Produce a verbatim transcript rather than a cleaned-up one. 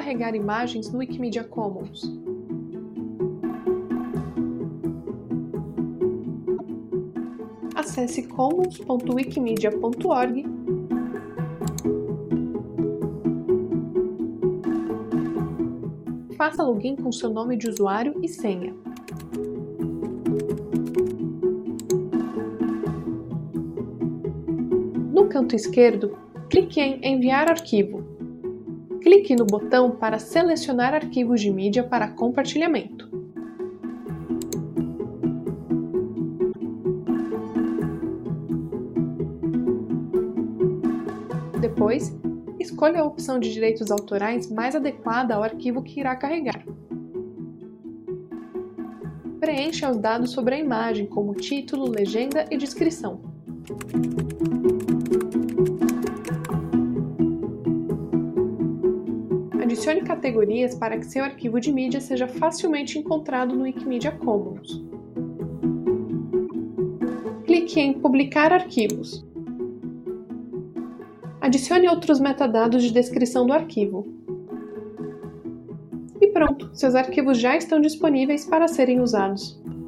carregar imagens no Wikimedia Commons? Acesse commons ponto wikimedia ponto org Faça login com seu nome de usuário e senha. No canto esquerdo, clique em Enviar arquivo. Clique no botão para selecionar arquivos de mídia para compartilhamento. Depois, escolha a opção de direitos autorais mais adequada ao arquivo que irá carregar. Preencha os dados sobre a imagem, como título, legenda e descrição. Adicione categorias para que seu arquivo de mídia seja facilmente encontrado no Wikimedia Commons. Clique em Publicar arquivos. Adicione outros metadados de descrição do arquivo. E pronto, seus arquivos já estão disponíveis para serem usados.